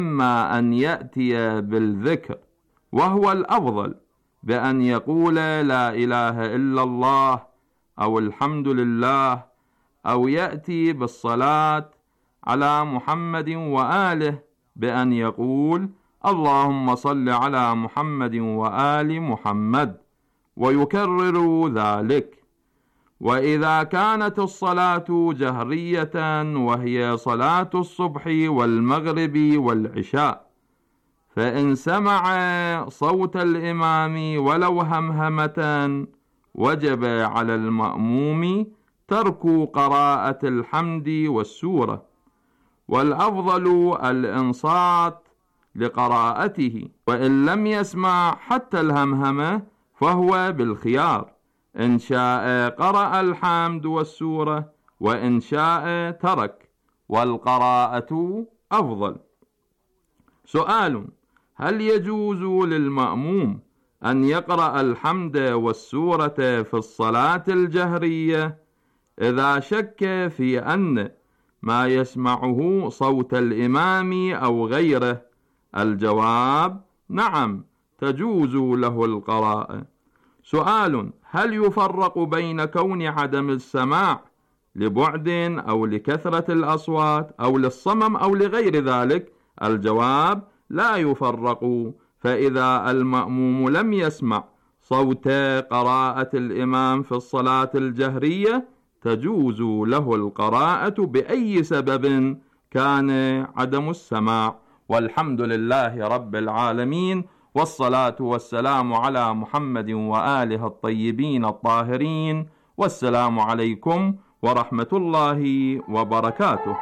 إما أن يأتي بالذكر وهو الأفضل بأن يقول لا إله إلا الله أو الحمد لله، أو يأتي بالصلاة على محمد وآله بأن يقول اللهم صل على محمد وآل محمد، ويكرر ذلك. وإذا كانت الصلاة جهرية وهي صلاة الصبح والمغرب والعشاء، فإن سمع صوت الإمام ولو همهمة وجب على المأموم ترك قراءة الحمد والسورة، والأفضل الإنصات لقراءته، وإن لم يسمع حتى الهمهمة فهو بالخيار، إن شاء قرأ الحمد والسورة وإن شاء ترك، والقراءة أفضل. سؤال: هل يجوز للمأموم أن يقرأ الحمد والسورة في الصلاة الجهرية إذا شك في أن ما يسمعه صوت الإمام أو غيره؟ الجواب: نعم، تجوز له القراءة. سؤال: هل يفرق بين كون عدم السماع لبعد أو لكثرة الأصوات أو للصمم أو لغير ذلك؟ الجواب: لا يفرق، فإذا المأموم لم يسمع صوت قراءة الإمام في الصلاة الجهرية تجوز له القراءة بأي سبب كان عدم السماع. والحمد لله رب العالمين، والصلاة والسلام على محمد وآله الطيبين الطاهرين، والسلام عليكم ورحمة الله وبركاته.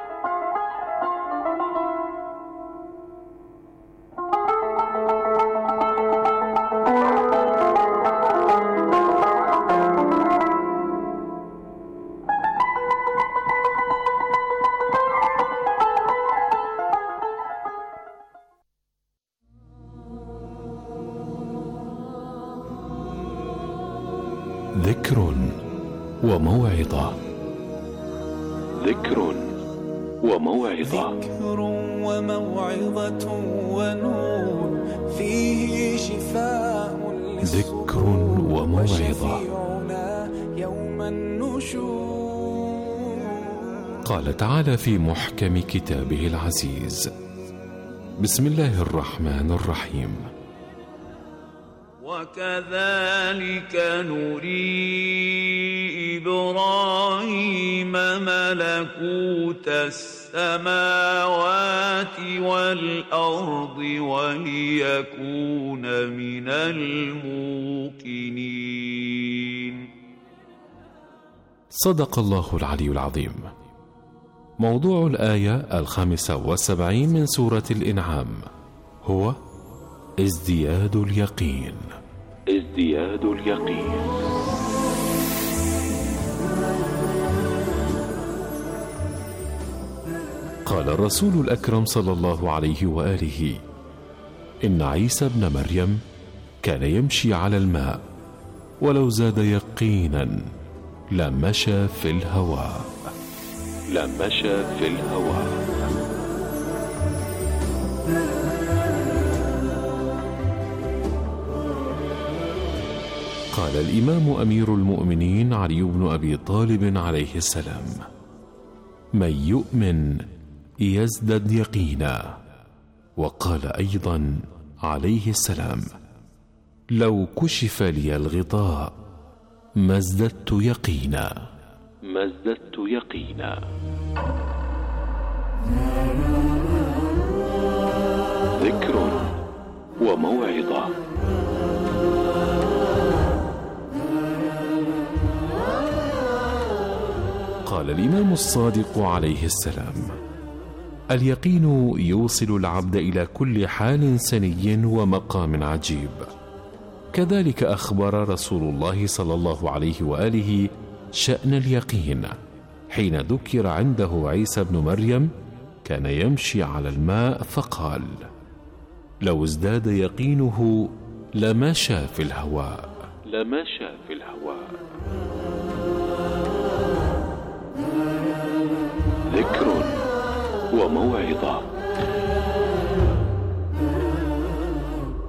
ذكر وموعظة. ذكر وموعظة. ذكر وموعظة ونور فيه شفاء. ذكر وموعظة. يوم النشور. قال تعالى في محكم كتابه العزيز: بسم الله الرحمن الرحيم: وكذلك نري إبراهيم ملكوت السماوات والأرض وليكون من الموقنين. صدق الله العلي العظيم. موضوع الآية 75 من سورة الإنعام هو ازدياد اليقين. ازدياد اليقين. قال الرسول الأكرم صلى الله عليه وآله: إن عيسى ابن مريم كان يمشي على الماء، ولو زاد يقينا لمشى في الهواء. لمشى في الهواء. قال الإمام أمير المؤمنين علي بن أبي طالب عليه السلام: من يؤمن يزدد يقينا. وقال أيضا عليه السلام: لو كشف لي الغطاء ما ازددت يقينا. ما ازددت يقينا. ذكر وموعظة. قال الإمام الصادق عليه السلام: اليقين يوصل العبد إلى كل حال سني ومقام عجيب. كذلك أخبر رسول الله صلى الله عليه وآله شأن اليقين حين ذكر عنده عيسى بن مريم كان يمشي على الماء فقال: لو ازداد يقينه لمشى في الهواء. لمشى في الهواء. ذكر وموعظة.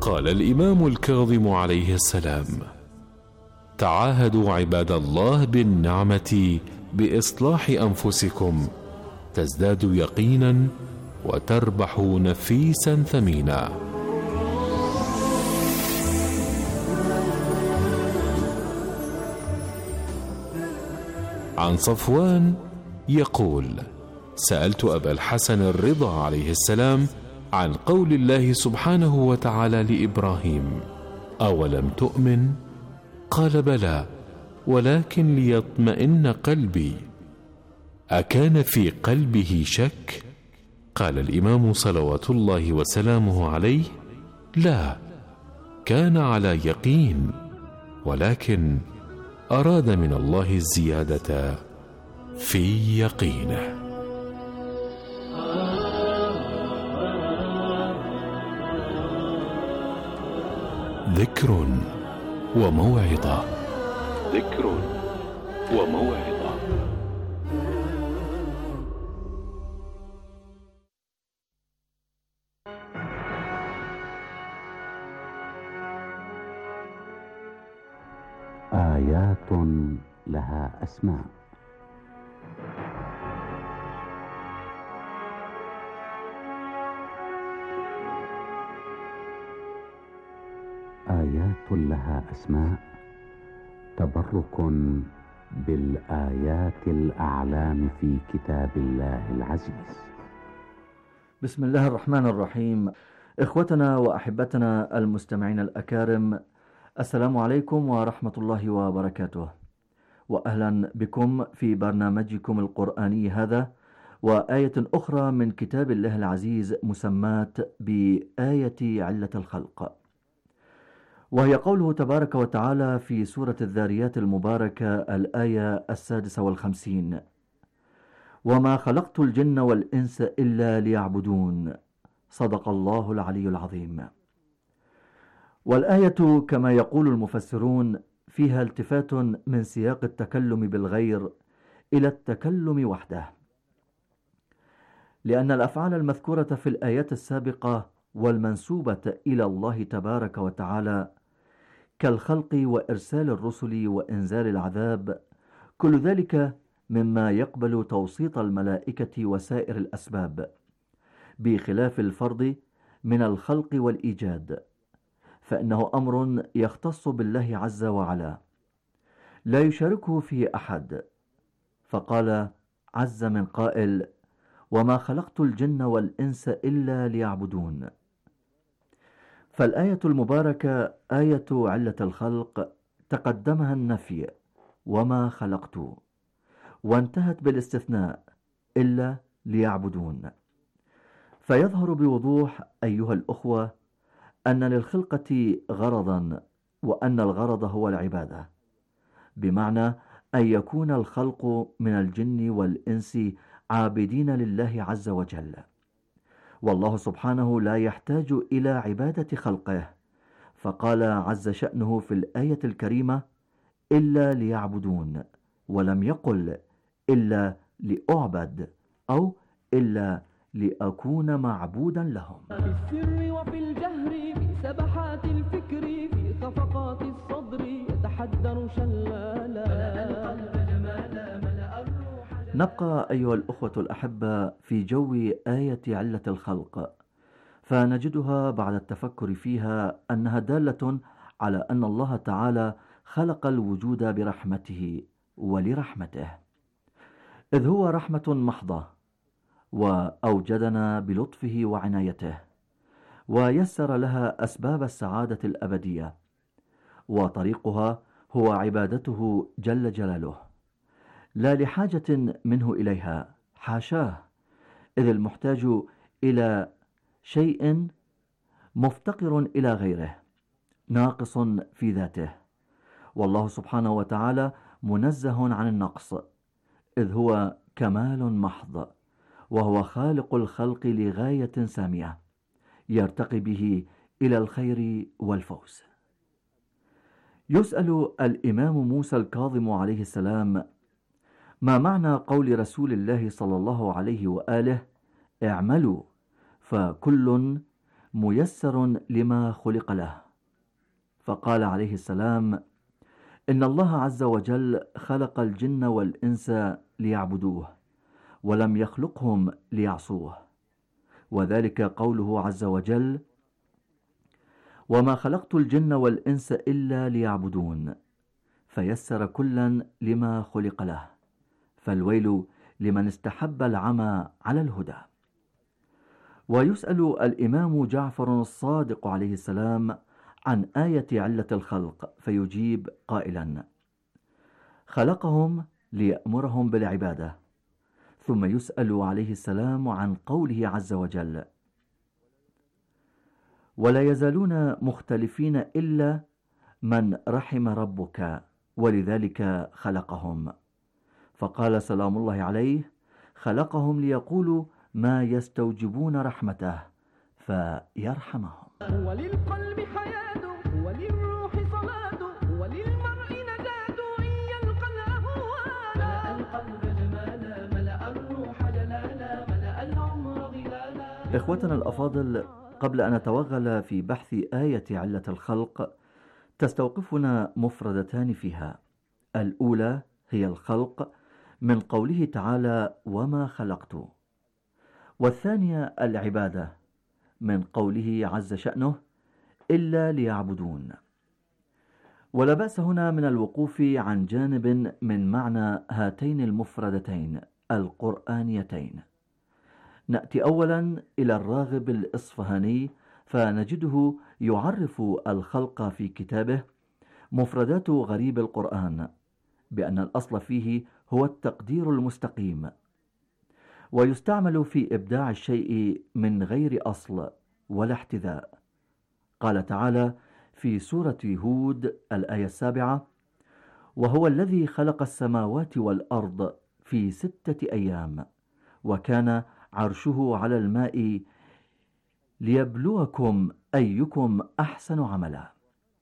قال الإمام الكاظم عليه السلام: تعاهدوا عباد الله بالنعمة بإصلاح أنفسكم تزدادوا يقينا وتربحوا نفيسا ثمينا. عن صفوان يقول: سألت أبا الحسن الرضا عليه السلام عن قول الله سبحانه وتعالى لإبراهيم: أولم تؤمن؟ قال: بلى، ولكن ليطمئن قلبي. أكان في قلبه شك؟ قال الإمام صلوات الله وسلامه عليه: لا، كان على يقين، ولكن أراد من الله الزيادة في يقينه. ذكر وموعظة. ذكر وموعظة. آيات لها أسماء. آيات لها أسماء تبرك بالآيات الأعلام في كتاب الله العزيز. بسم الله الرحمن الرحيم. إخوتنا وأحبتنا المستمعين الأكارم، السلام عليكم ورحمة الله وبركاته، وأهلا بكم في برنامجكم القرآني هذا، وآية أخرى من كتاب الله العزيز مسماة بآية علة الخلق، وهي قوله تبارك وتعالى في سورة الذاريات المباركة الآية 56: وما خلقت الجن والإنس إلا ليعبدون. صدق الله العلي العظيم. والآية كما يقول المفسرون فيها التفات من سياق التكلم بالغير إلى التكلم وحده، لأن الأفعال المذكورة في الآيات السابقة والمنسوبة إلى الله تبارك وتعالى كالخلق وإرسال الرسل وإنزال العذاب، كل ذلك مما يقبل توسيط الملائكة وسائر الأسباب، بخلاف الفرض من الخلق والإيجاد، فإنه أمر يختص بالله عز وعلا لا يشاركه فيه أحد. فقال عز من قائل: وما خلقت الجن والإنس إلا ليعبدون. فالآية المباركة آية علة الخلق تقدمها النفي وما خلقت، وانتهت بالاستثناء إلا ليعبدون. فيظهر بوضوح أيها الأخوة أن للخلقة غرضا، وأن الغرض هو العبادة، بمعنى أن يكون الخلق من الجن والإنس عابدين لله عز وجل، والله سبحانه لا يحتاج إلى عبادة خلقه، فقال عز شأنه في الآية الكريمة: إلا ليعبدون، ولم يقل إلا لأعبد أو إلا لأكون معبودا لهم. في السر وفي الجهر، في سبحات الفكر، في خفقات الصدر، يتحدر شلالا. نبقى أيها الأخوة الأحبة في جو آية علة الخلق، فنجدها بعد التفكر فيها أنها دالة على أن الله تعالى خلق الوجود برحمته ولرحمته، إذ هو رحمة محضة، وأوجدنا بلطفه وعنايته، ويسر لها أسباب السعادة الأبدية، وطريقها هو عبادته جل جلاله، لا لحاجة منه إليها، حاشاه، إذ المحتاج إلى شيء مفتقر إلى غيره، ناقص في ذاته، والله سبحانه وتعالى منزه عن النقص، إذ هو كمال محض، وهو خالق الخلق لغاية سامية يرتقي به إلى الخير والفوز. يسأل الإمام موسى الكاظم عليه السلام: ما معنى قول رسول الله صلى الله عليه وآله: اعملوا فكل ميسر لما خلق له. فقال عليه السلام: إن الله عز وجل خلق الجن والإنس ليعبدوه، ولم يخلقهم ليعصوه، وذلك قوله عز وجل: وما خلقت الجن والإنس إلا ليعبدون، فيسر كلا لما خلق له، فالويل لمن استحب العمى على الهدى. ويسأل الإمام جعفر الصادق عليه السلام عن آية علة الخلق، فيجيب قائلا: خلقهم ليأمرهم بالعبادة. ثم يسأل عليه السلام عن قوله عز وجل: ولا يزالون مختلفين إلا من رحم ربك ولذلك خلقهم. فقال سلام الله عليه: خلقهم ليقولوا ما يستوجبون رحمته فيرحمهم. وللقلب حياته وللروح صلاته وللمرء نجاته إن يلقى الأهوال. ملأ القلب جمالا، ملأ الروح جلالا، ملأ العمر ظلالا. إخوتنا الأفاضل، قبل أن نتوغل في بحث آية علة الخلق تستوقفنا مفردتان فيها. الأولى هي الخلق من قوله تعالى: وما خلقت، والثانية العبادة من قوله عز شأنه: إلا ليعبدون. ولا بأس هنا من الوقوف عن جانب من معنى هاتين المفردتين القرآنيتين. نأتي أولا إلى الراغب الإصفهاني، فنجده يعرف الخلق في كتابه مفردات غريب القرآن بأن الأصل فيه هو التقدير المستقيم، ويستعمل في إبداع الشيء من غير أصل ولا احتذاء. قال تعالى في سورة هود الآية 7: وهو الذي خلق السماوات والأرض في 6 أيام وكان عرشه على الماء ليبلوكم أيكم أحسن عملا.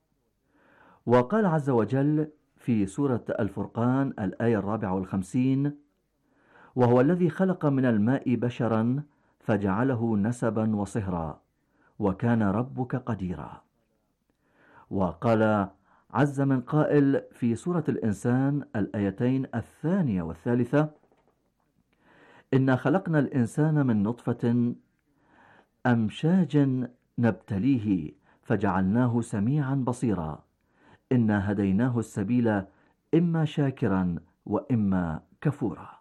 وقال عز وجل في سورة الفرقان الآية 54: وهو الذي خلق من الماء بشرا فجعله نسبا وصهرا وكان ربك قديرا. وقال عز من قائل في سورة الإنسان الآيتين 2 و3: إنا خلقنا الإنسان من نطفة أمشاج نبتليه فجعلناه سميعا بصيرا إنا هديناه السبيل إما شاكرا وإما كفورا.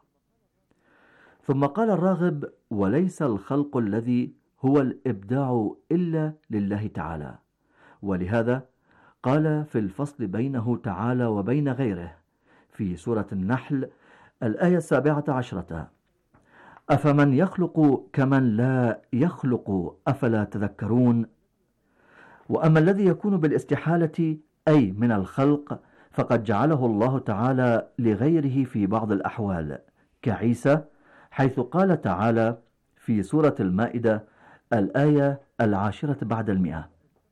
ثم قال الراغب: وليس الخلق الذي هو الإبداع إلا لله تعالى. ولهذا قال في الفصل بينه تعالى وبين غيره في سورة النحل الآية 17: أفمن يخلق كمن لا يخلق أفلا تذكرون. وأما الذي يكون بالاستحالة أي من الخلق فقد جعله الله تعالى لغيره في بعض الأحوال كعيسى، حيث قال تعالى في سورة المائدة الآية 10 بعد 100: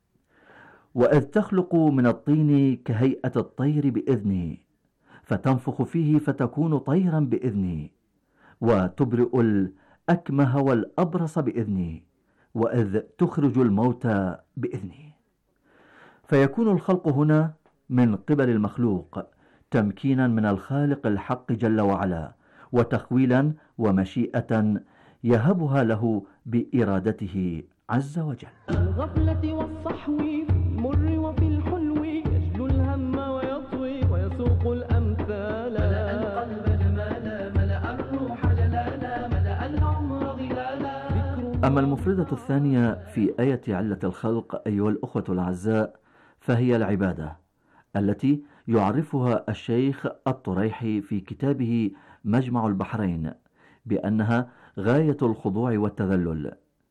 وإذ تخلق من الطين كهيئة الطير بإذني فتنفخ فيه فتكون طيرا بإذني وتبرئ الأكمه والأبرص بإذني وإذ تخرج الموتى بإذني. فيكون الخلق هنا من قبل المخلوق تمكينا من الخالق الحق جل وعلا، وتخويلا ومشيئة يهبها له بإرادته عز وجل. الغفلة والصحو في المر وفي الحلو يجلو الهم ويطوي ويسوق الأمثال. ملأ القلب جمالا، ملأ الروح جلالا، ملأ العمر ظلالا. أما المفردة الثانية في آية علة الخلق أيها الأخوة الأعزاء فهي العبادة، التي يعرفها الشيخ الطريحي في كتابه مجمع البحرين بأنها غاية الخضوع والتذلل.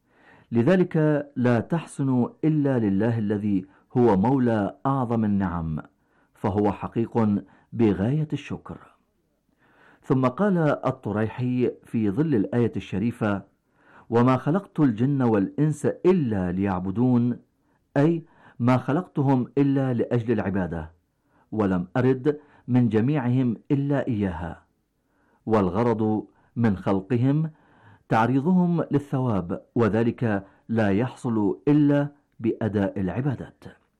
لذلك لا تحسن إلا لله الذي هو مولى أعظم النعم، فهو حقيق بغاية الشكر. ثم قال الطريحي في ظل الآية الشريفة: وما خلقت الجن والإنس إلا ليعبدون، أي ما خلقتهم إلا لأجل العبادة، ولم أرد من جميعهم إلا إياها، والغرض من خلقهم تعريضهم للثواب، وذلك لا يحصل إلا بأداء العبادات.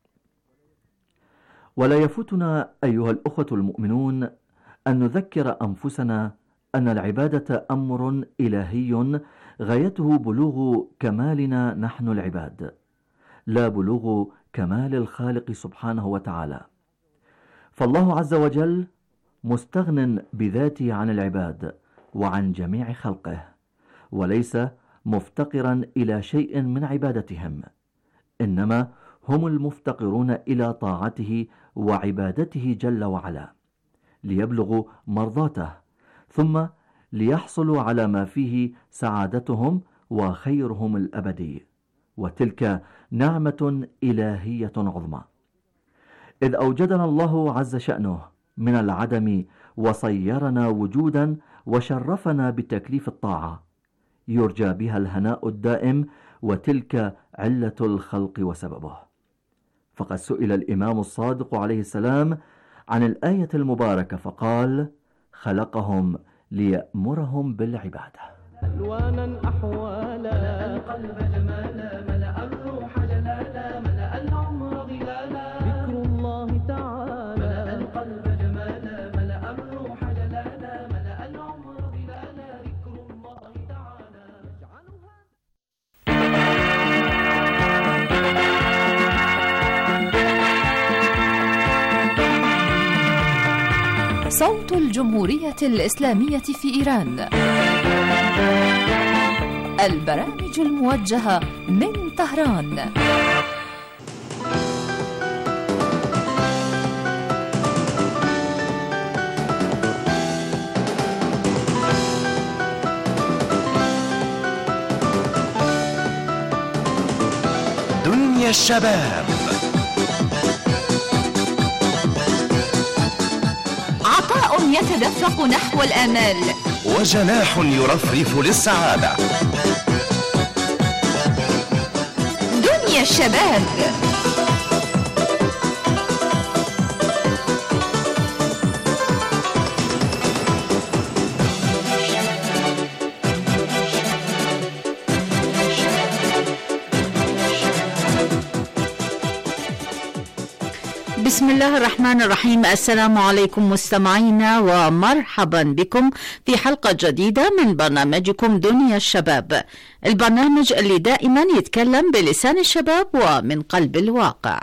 ولا يفوتنا أيها الأخوة المؤمنون أن نذكر أنفسنا أن العبادة أمر إلهي غايته بلوغ كمالنا نحن العباد، لا بلوغ كمال الخالق سبحانه وتعالى. فالله عز وجل مستغن بذاته عن العباد وعن جميع خلقه، وليس مفتقرا إلى شيء من عبادتهم، إنما هم المفتقرون إلى طاعته وعبادته جل وعلا ليبلغوا مرضاته، ثم ليحصلوا على ما فيه سعادتهم وخيرهم الأبدي، وتلك نعمة إلهية عظمى، إذ أوجدنا الله عز شأنه من العدم وصيرنا وجودا وشرفنا بتكليف الطاعة يرجى بها الهناء الدائم، وتلك علة الخلق وسببه. فقد سئل الإمام الصادق عليه السلام عن الآية المباركة فقال: خلقهم ليأمرهم بالعبادة. ألوانا أحوالا، القلب جمالا، ملأ الروح جلالا، ملأ العمر ظلالا، ذكر الله تعالى. ملأ القلب جمالا، ملأ الروح جلالا، ملأ العمر ظلالا، ذكر الله تعالى. صوت الجمهورية الإسلامية في إيران، البرامج الموجهة من طهران. دنيا الشباب، عطاء يتدفق نحو الآمال، وجناح يرفرف للسعادة. دنيا الشباب. بسم الله الرحمن الرحيم. السلام عليكم مستمعينا، ومرحبا بكم في حلقة جديدة من برنامجكم دنيا الشباب، البرنامج اللي دائما يتكلم بلسان الشباب ومن قلب الواقع.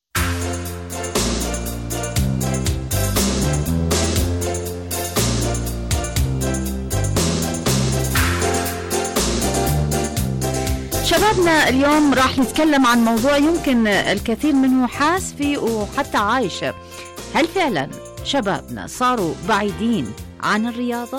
شبابنا اليوم راح نتكلم عن موضوع يمكن الكثير منه حاس فيه وحتى عايش. هل فعلا شبابنا صاروا بعيدين عن الرياضة؟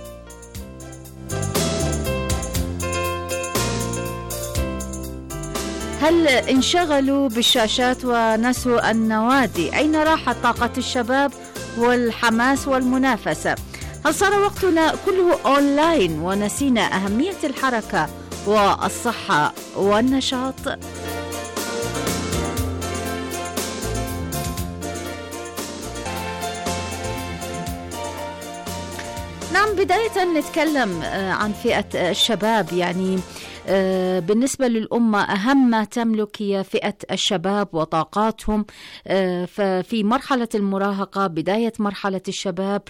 هل انشغلوا بالشاشات ونسوا النوادي؟ أين راحت طاقة الشباب والحماس والمنافسة؟ هل صار وقتنا كله أونلاين ونسينا أهمية الحركة والصحة والنشاط؟ نعم، بداية نتكلم عن فئة الشباب. يعني بالنسبة للأمة أهم ما تملك هي فئة الشباب وطاقاتهم. ففي مرحلة المراهقة، بداية مرحلة الشباب،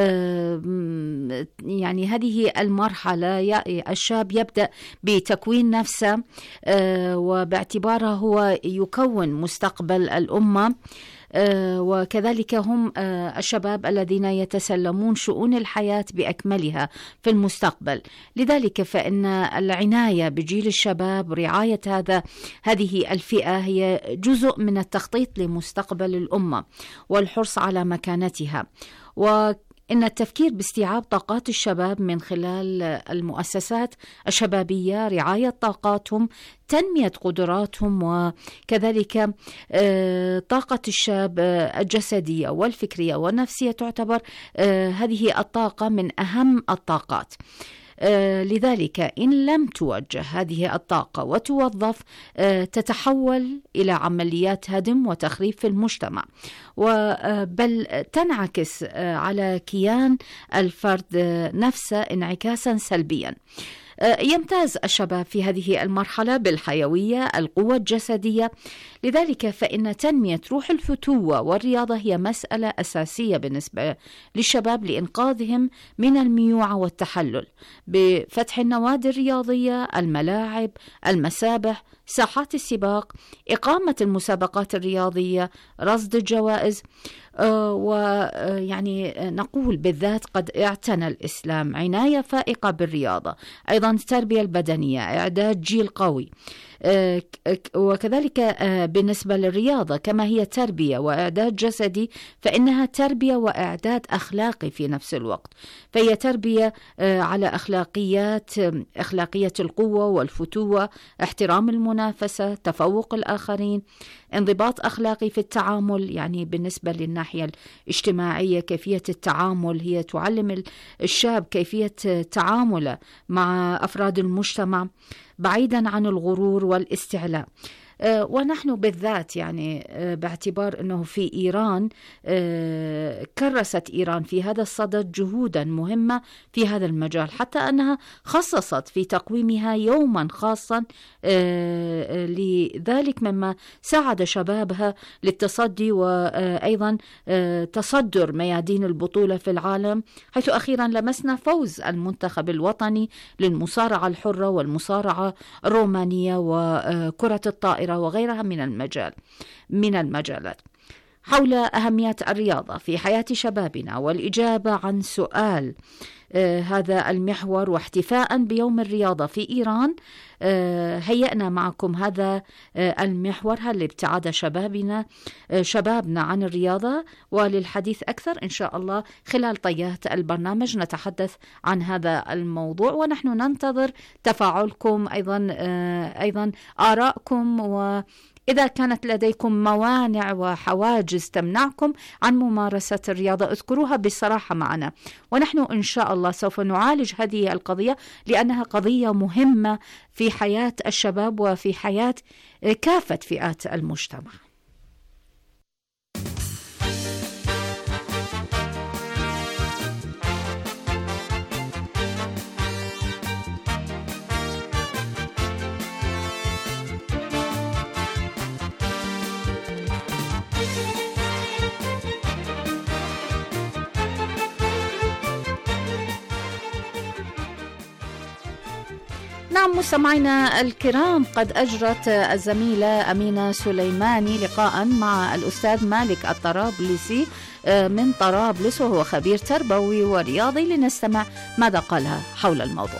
يعني هذه المرحلة الشاب يبدأ بتكوين نفسه، وباعتباره هو يكون مستقبل الأمة، وكذلك هم الشباب الذين يتسلمون شؤون الحياة بأكملها في المستقبل. لذلك فإن العناية بجيل الشباب، رعاية هذه الفئة، هي جزء من التخطيط لمستقبل الأمة والحرص على مكانتها. إن التفكير باستيعاب طاقات الشباب من خلال المؤسسات الشبابية، رعاية طاقاتهم، تنمية قدراتهم، وكذلك طاقة الشاب الجسدية والفكرية والنفسية تعتبر هذه الطاقة من أهم الطاقات. لذلك إن لم توجه هذه الطاقة وتوظف تتحول إلى عمليات هدم وتخريب في المجتمع، بل تنعكس على كيان الفرد نفسه انعكاسا سلبيا. يمتاز الشباب في هذه المرحلة بالحيوية، القوة الجسدية، لذلك فإن تنمية روح الفتوة والرياضة هي مسألة أساسية بالنسبة للشباب لإنقاذهم من الميوعة والتحلل بفتح النوادي الرياضية، الملاعب، المسابح، ساحات السباق، إقامة المسابقات الرياضية، رصد الجوائز. ويعني نقول بالذات قد اعتنى الإسلام عناية فائقة بالرياضة، أيضا التربية البدنية، إعداد جيل قوي. وكذلك بالنسبة للرياضة كما هي تربية وإعداد جسدي، فإنها تربية وإعداد أخلاقي في نفس الوقت، فهي تربية على أخلاقية القوة والفتوة، احترام المنافسة، تفوق الآخرين، انضباط أخلاقي في التعامل. يعني بالنسبة للناحية الاجتماعية كيفية التعامل، هي تعلم الشاب كيفية تعامله مع أفراد المجتمع بعيدا عن الغرور والاستعلاء. ونحن بالذات يعني باعتبار أنه في إيران كرست إيران في هذا الصدد جهودا مهمة في هذا المجال، حتى أنها خصصت في تقويمها يوما خاصا لذلك، مما ساعد شبابها للتصدي وأيضا تصدر ميادين البطولة في العالم، حيث أخيرا لمسنا فوز المنتخب الوطني للمصارعة الحرة والمصارعة الرومانية وكرة الطائرة وغيرها من المجالات. حول أهمية الرياضة في حياة شبابنا والإجابة عن سؤال هذا المحور واحتفاء بيوم الرياضة في إيران، هيئنا معكم هذا المحور، هل ابتعاد شبابنا عن الرياضة؟ وللحديث أكثر إن شاء الله خلال طيات البرنامج نتحدث عن هذا الموضوع، ونحن ننتظر تفاعلكم أيضا آراءكم، وإذا كانت لديكم موانع وحواجز تمنعكم عن ممارسة الرياضة اذكروها بصراحة معنا، ونحن إن شاء الله سوف نعالج هذه القضية لأنها قضية مهمة في حياة الشباب وفي حياة كافة فئات المجتمع. نعم مستمعينا الكرام، قد أجرت الزميلة أمينة سليماني لقاء مع الأستاذ مالك الطرابلسي من طرابلس، وهو خبير تربوي ورياضي، لنستمع ماذا قالها حول الموضوع.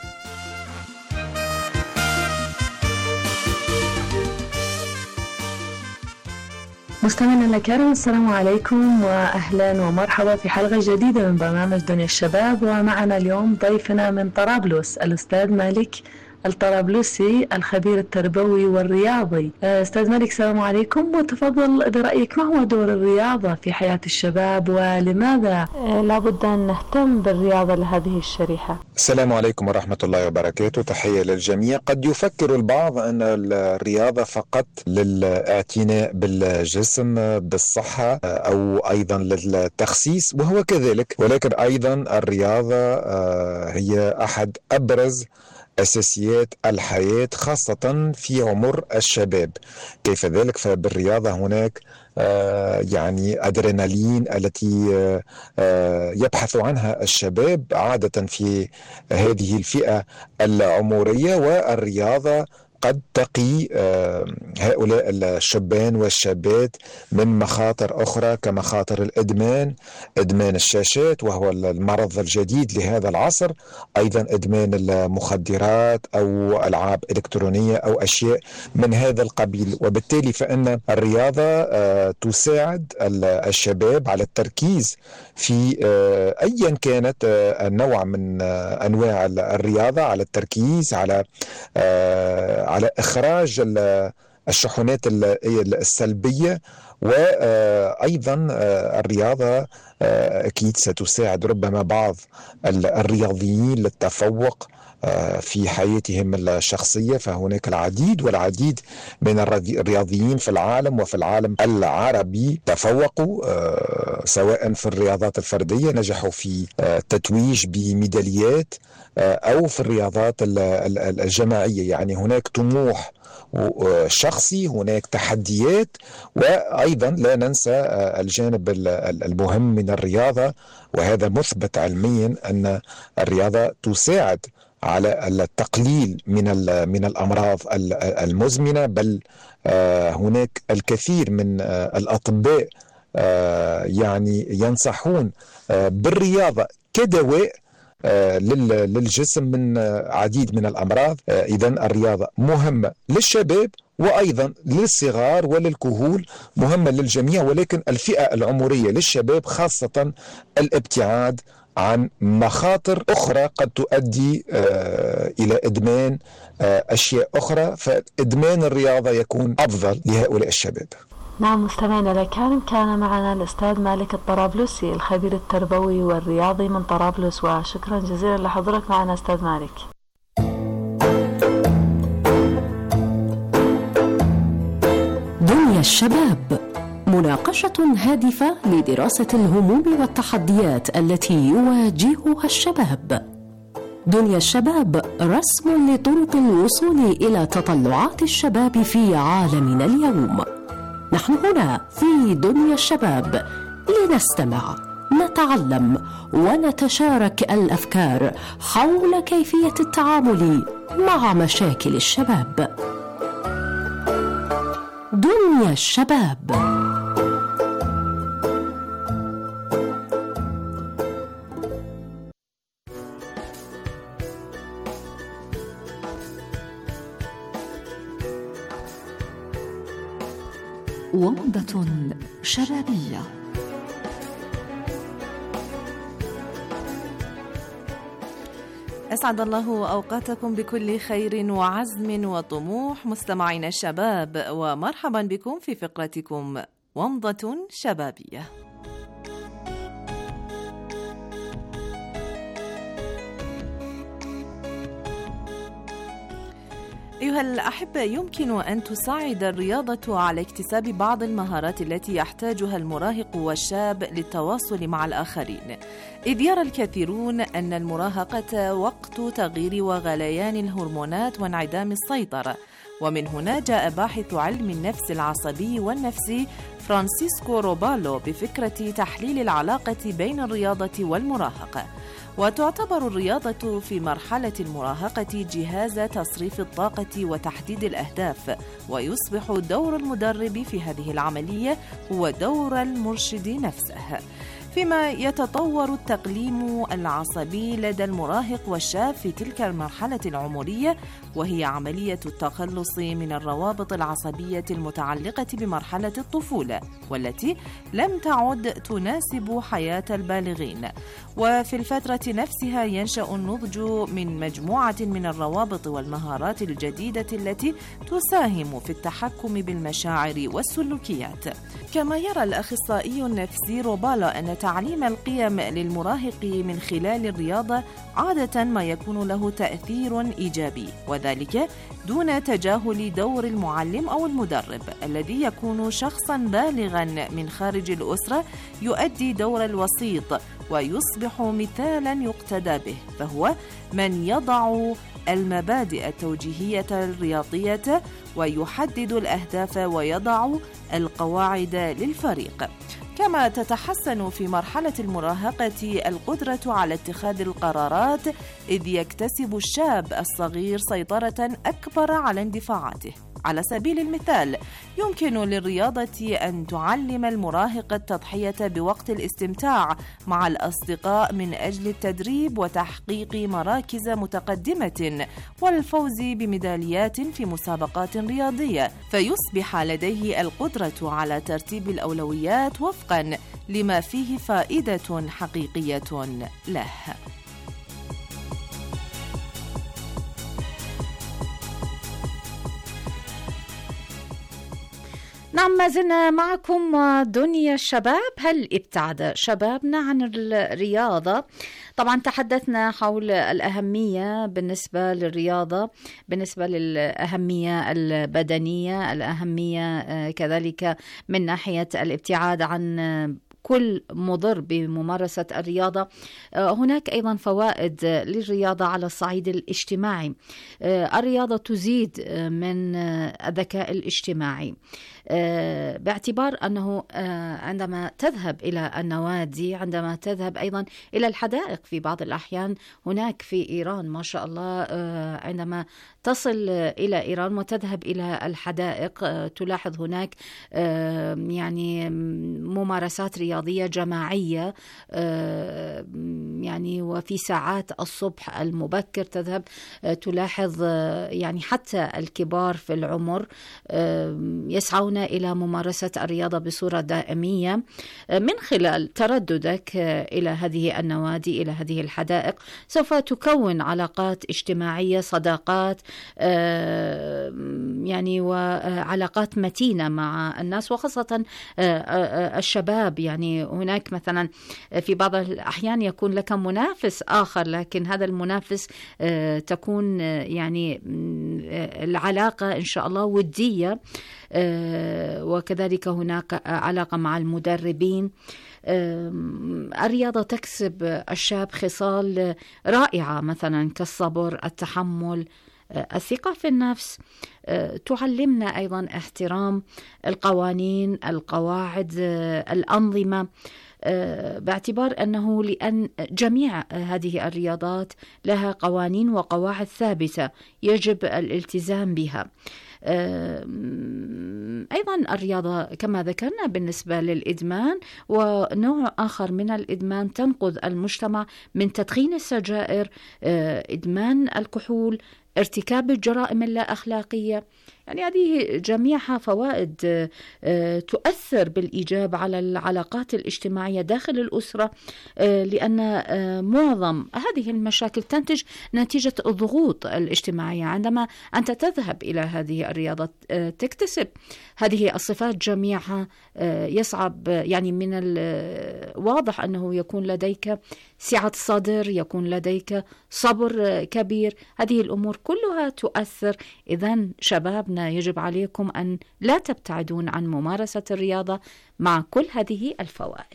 مستمعينا الكرام، السلام عليكم وأهلا ومرحبا في حلقة جديدة من برنامج دنيا الشباب، ومعنا اليوم ضيفنا من طرابلس الأستاذ مالك الطرابلسي الخبير التربوي والرياضي. أستاذ مالك السلام عليكم، وتفضل برأيك ما هو دور الرياضة في حياة الشباب ولماذا لابد أن نهتم بالرياضة لهذه الشريحة؟ السلام عليكم ورحمة الله وبركاته، تحية للجميع. قد يفكر البعض أن الرياضة فقط للاعتناء بالجسم بالصحة أو أيضا للتخسيس، وهو كذلك، ولكن أيضا الرياضة هي أحد أبرز أساسيات الحياة خاصة في عمر الشباب. كيف ذلك؟ فبالرياضة هناك يعني أدرينالين التي يبحث عنها الشباب عادة في هذه الفئة العمرية، والرياضة قد تقي هؤلاء الشبان والشابات من مخاطر أخرى كمخاطر إدمان الشاشات، وهو المرض الجديد لهذا العصر، أيضا إدمان المخدرات أو ألعاب إلكترونية أو أشياء من هذا القبيل. وبالتالي فإن الرياضة تساعد الشباب على التركيز في أيا كانت النوع من أنواع الرياضة، على التركيز على إخراج الشحنات السلبية. وأيضا الرياضة أكيد ستساعد ربما بعض الرياضيين للتفوق في حياتهم الشخصية، فهناك العديد والعديد من الرياضيين في العالم وفي العالم العربي تفوقوا سواء في الرياضات الفردية نجحوا في التتويج بميداليات أو في الرياضات الجماعية. يعني هناك طموح شخصي، هناك تحديات، وأيضا لا ننسى الجانب المهم من الرياضة، وهذا مثبت علميا أن الرياضة تساعد على التقليل من الأمراض المزمنة، بل هناك الكثير من الأطباء يعني ينصحون بالرياضة كدواء للجسم من عديد من الأمراض. إذن الرياضة مهمة للشباب وأيضا للصغار وللكهول، مهمة للجميع، ولكن الفئة العمرية للشباب خاصة الابتعاد عن مخاطر أخرى قد تؤدي إلى إدمان أشياء أخرى، فإدمان الرياضة يكون أفضل لهؤلاء الشباب. نعم مستمعينا الكرام، كان معنا الأستاذ مالك الطرابلسي الخبير التربوي والرياضي من طرابلس، وشكرا جزيلا لحضورك معنا أستاذ مالك. دنيا الشباب، مناقشة هادفة لدراسة الهموم والتحديات التي يواجهها الشباب. دنيا الشباب رسم لطرق الوصول إلى تطلعات الشباب في عالمنا اليوم. نحن هنا في دنيا الشباب لنستمع، نتعلم ونتشارك الأفكار حول كيفية التعامل مع مشاكل الشباب. دنيا الشباب. ومضة شبابية. أسعد الله أوقاتكم بكل خير وعزم وطموح مستمعين الشباب، ومرحبا بكم في فقرتكم ومضة شبابية. أيها الأحبة، يمكن أن تساعد الرياضة على اكتساب بعض المهارات التي يحتاجها المراهق والشاب للتواصل مع الآخرين، إذ يرى الكثيرون أن المراهقة وقت تغيير وغليان الهرمونات وانعدام السيطرة. ومن هنا جاء باحث علم النفس العصبي والنفسي فرانسيسكو روبالو بفكرة تحليل العلاقة بين الرياضة والمراهقة. وتعتبر الرياضة في مرحلة المراهقة جهاز تصريف الطاقة وتحديد الأهداف، ويصبح دور المدرب في هذه العملية هو دور المرشد نفسه. فيما يتطور التقليم العصبي لدى المراهق والشاب في تلك المرحلة العمرية، وهي عملية التخلص من الروابط العصبية المتعلقة بمرحلة الطفولة والتي لم تعد تناسب حياة البالغين. وفي الفترة نفسها ينشأ النضج من مجموعة من الروابط والمهارات الجديدة التي تساهم في التحكم بالمشاعر والسلوكيات. كما يرى الأخصائي النفسي روبالا أن تعليم القيم للمراهق من خلال الرياضة عادة ما يكون له تأثير إيجابي، وذلك دون تجاهل دور المعلم أو المدرب الذي يكون شخصا بالغا من خارج الأسرة يؤدي دور الوسيط ويصبح مثالا يقتدى به، فهو من يضع المبادئ التوجيهية الرياضية ويحدد الأهداف ويضع القواعد للفريق. كما تتحسن في مرحلة المراهقة القدرة على اتخاذ القرارات، إذ يكتسب الشاب الصغير سيطرة أكبر على اندفاعاته. على سبيل المثال، يمكن للرياضة أن تعلم المراهق التضحية بوقت الاستمتاع مع الأصدقاء من أجل التدريب وتحقيق مراكز متقدمة والفوز بميداليات في مسابقات رياضية، فيصبح لديه القدرة على ترتيب الأولويات وفقاً لما فيه فائدة حقيقية له. نعم، ما زلنا معكم دنيا الشباب. هل ابتعد شبابنا عن الرياضة؟ طبعا تحدثنا حول الأهمية بالنسبة للرياضة، بالنسبة للأهمية البدنية، الأهمية كذلك من ناحية الابتعاد عن كل مضر بممارسة الرياضة. هناك أيضا فوائد للرياضة على الصعيد الاجتماعي. الرياضة تزيد من الذكاء الاجتماعي، باعتبار أنه عندما تذهب إلى النوادي، عندما تذهب أيضا إلى الحدائق في بعض الأحيان، هناك في إيران ما شاء الله عندما تصل إلى إيران وتذهب إلى الحدائق تلاحظ هناك يعني ممارسات رياضية جماعية، يعني وفي ساعات الصبح المبكر تذهب تلاحظ يعني حتى الكبار في العمر يسعون إلى ممارسة الرياضة بصورة دائمية من خلال ترددك إلى هذه النوادي، إلى هذه الحدائق. سوف تكون علاقات اجتماعية، صداقات يعني وعلاقات متينة مع الناس، وخاصة الشباب. يعني هناك مثلا في بعض الأحيان يكون لك منافس آخر، لكن هذا المنافس تكون يعني العلاقة إن شاء الله ودية، وكذلك هناك علاقة مع المدربين. الرياضة تكسب الشاب خصال رائعة مثلا كالصبر، التحمل، الثقة في النفس. تعلمنا أيضا احترام القوانين، القواعد، الأنظمة، باعتبار أنه لأن جميع هذه الرياضات لها قوانين وقواعد ثابتة يجب الالتزام بها. أيضا الرياضة كما ذكرنا بالنسبة للإدمان، ونوع آخر من الإدمان تنقذ المجتمع من تدخين السجائر، إدمان الكحول، ارتكاب الجرائم اللا أخلاقية. يعني هذه جميعها فوائد تؤثر بالإيجاب على العلاقات الاجتماعية داخل الأسرة، لأن معظم هذه المشاكل تنتج نتيجة الضغوط الاجتماعية. عندما أنت تذهب إلى هذه الرياضة تكتسب هذه الصفات جميعها، يصعب يعني من الواضح أنه يكون لديك سعة صدر، يكون لديك صبر كبير. هذه الأمور كلها تؤثر. إذن شبابنا يجب عليكم أن لا تبتعدون عن ممارسة الرياضة مع كل هذه الفوائد.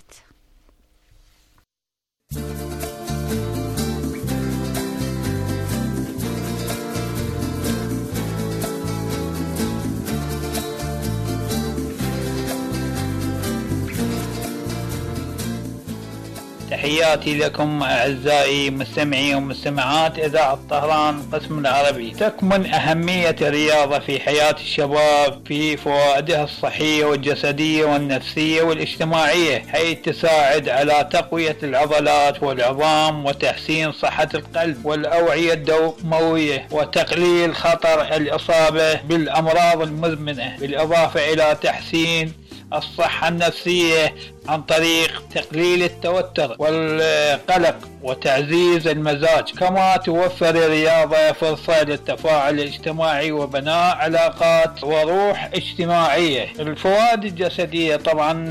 تحياتي لكم أعزائي مستمعي ومستمعات إذاعة طهران قسم العربي. تكمن أهمية الرياضة في حياة الشباب في فوائدها الصحية والجسدية والنفسية والاجتماعية، حيث تساعد على تقوية العضلات والعظام وتحسين صحة القلب والأوعية الدموية وتقليل خطر الإصابة بالأمراض المزمنة، بالإضافة إلى تحسين الصحة النفسية عن طريق تقليل التوتر والقلق وتعزيز المزاج. كما توفر الرياضة فرصة للتفاعل الاجتماعي وبناء علاقات وروح اجتماعية. الفوائد الجسدية طبعا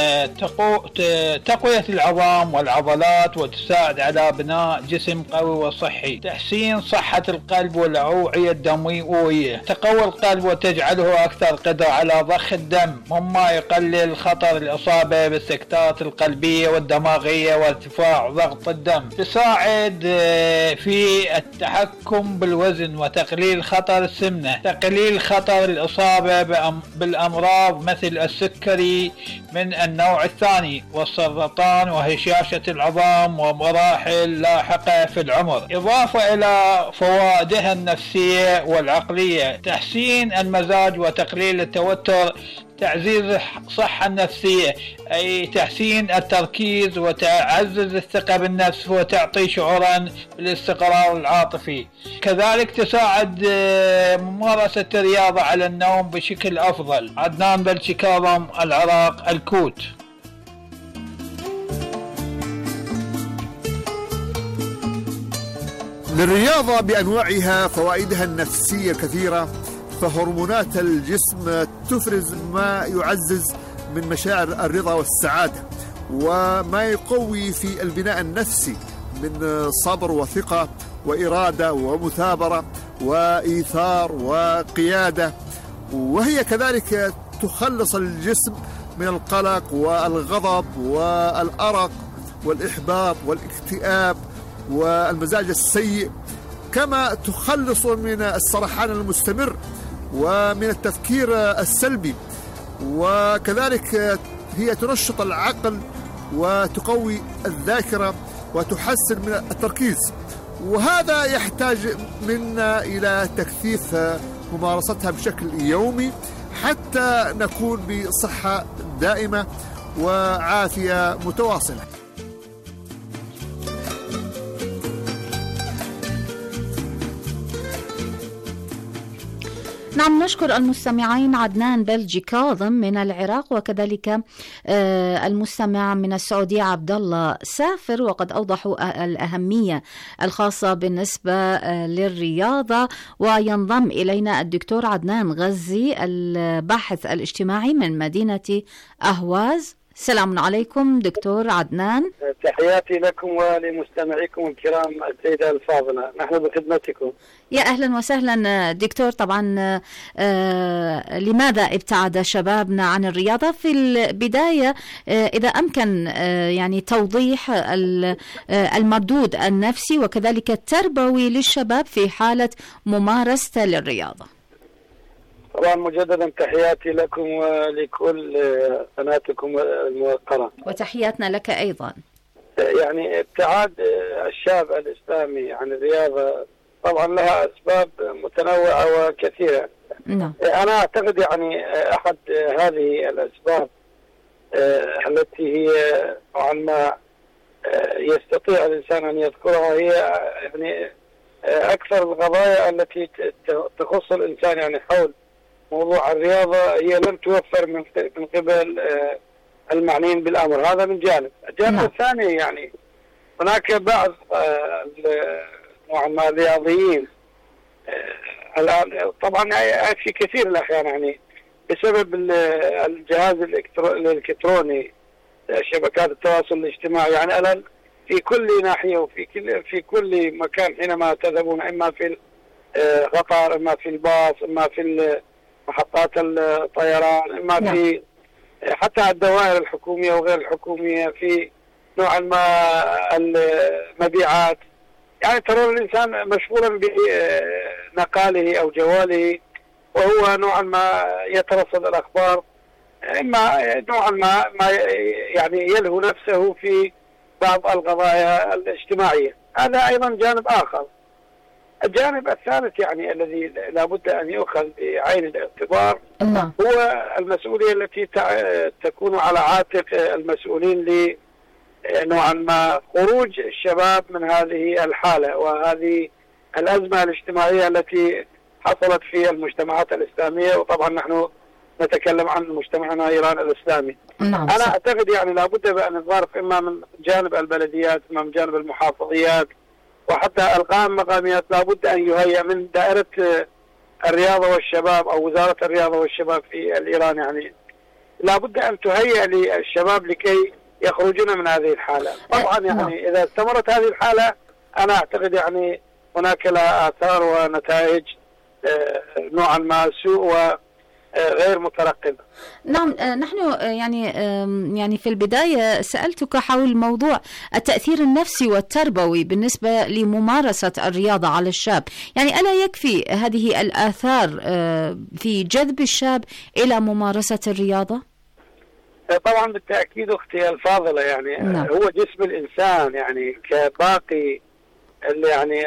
تقوية العظام والعضلات وتساعد على بناء جسم قوي وصحي، تحسين صحة القلب والأوعية الدموية، تقوي القلب وتجعله أكثر قدرة على ضخ الدم، مما يقلل خطر الإصابة بالسكتات القلبية والدماغية وارتفاع ضغط الدم، تساعد في التحكم بالوزن وتقليل خطر السمنة، تقليل خطر الإصابة بالأمراض مثل السكري من النوع الثاني والسرطان وهشاشة العظام ومراحل لاحقة في العمر، إضافة إلى فوائدها النفسية والعقلية، تحسين المزاج وتقليل التوتر، تعزيز الصحة النفسية أي تحسين التركيز وتعزز الثقة بالنفس وتعطي شعورا بالاستقرار العاطفي. كذلك تساعد ممارسة الرياضة على النوم بشكل أفضل. عدنان بلشي كاظم، العراق، الكوت. للرياضة بأنواعها فوائدها النفسية كثيرة، فهرمونات الجسم تفرز ما يعزز من مشاعر الرضا والسعادة، وما يقوي في البناء النفسي من صبر وثقة وإرادة ومثابرة وإيثار وقيادة، وهي كذلك تخلص الجسم من القلق والغضب والأرق والإحباط والاكتئاب والمزاج السيء، كما تخلص من السرحان المستمر ومن التفكير السلبي، وكذلك هي تنشط العقل وتقوي الذاكرة وتحسن من التركيز. وهذا يحتاج منا إلى تكثيف ممارستها بشكل يومي حتى نكون بصحة دائمة وعافية متواصلة. نعم، نشكر المستمعين عدنان بلجي كاظم من العراق، وكذلك المستمع من السعودية عبد الله سافر، وقد أوضحوا الأهمية الخاصة بالنسبة للرياضة. وينضم إلينا الدكتور عدنان غزي الباحث الاجتماعي من مدينة أهواز. السلام عليكم دكتور عدنان. تحياتي لكم ولمستمعيكم الكرام السيدة الفاضلة، نحن بخدمتكم. يا أهلا وسهلا دكتور. طبعا لماذا ابتعد شبابنا عن الرياضة؟ في البداية إذا أمكن يعني توضيح المردود النفسي وكذلك التربوي للشباب في حالة ممارسة للرياضة. طبعا مجددا تحياتي لكم ولكل قناتكم الموقرة، وتحياتنا لك أيضا. يعني ابتعاد الشاب الإسلامي عن الرياضة طبعا لها أسباب متنوعة وكثيرة. نعم. أنا أعتقد يعني أحد هذه الأسباب التي هي نوعا ما يستطيع الإنسان أن يذكرها هي يعني أكثر القضايا التي تخص الإنسان يعني حول موضوع الرياضة هي لم توفر من قبل المعنيين بالأمر. هذا من جانب. الجانب الثاني يعني هناك بعض نوعا ما الرياضيين الآن طبعا في كثير الأحيان يعني بسبب الجهاز الإلكتروني شبكات التواصل الاجتماعي، يعني الآن في كل ناحية وفي كل مكان حينما تذهبون، إما في القطار، إما في الباص، إما في محطات الطيران، إما في حتى الدوائر الحكومية وغير الحكومية، في نوعا ما المبيعات، يعني ترى الإنسان مشغولا بنقاله أو جواله وهو نوعا ما يترصد الأخبار، إما نوعا ما يعني يلهو نفسه في بعض القضايا الاجتماعية. هذا أيضا جانب آخر. الجانب الثالث يعني الذي لابد أن يؤخذ بعين الاعتبار هو المسؤولية التي تكون على عاتق المسؤولين لنوعا ما خروج الشباب من هذه الحالة وهذه الأزمة الاجتماعية التي حصلت في المجتمعات الإسلامية، وطبعا نحن نتكلم عن مجتمعنا إيران الإسلامي. أنا أعتقد يعني لابد بأن نتعرف إما من جانب البلديات، إما من جانب المحافظيات، وحتى القائم مقاميات لابد أن يهيئ من دائرة الرياضة والشباب أو وزارة الرياضة والشباب في الإيران، يعني لابد أن تهيئ للشباب لكي يخرجون من هذه الحالة. طبعا يعني إذا استمرت هذه الحالة أنا أعتقد يعني هناك لها آثار ونتائج نوعا ما سوء وغير مترقبة. نعم، نحن يعني في البداية سألتك حول موضوع التأثير النفسي والتربوي بالنسبة لممارسة الرياضة على الشاب، يعني ألا يكفي هذه الآثار في جذب الشاب إلى ممارسة الرياضة؟ طبعا بالتأكيد أختي الفاضلة، يعني هو جسم الإنسان يعني كباقي يعني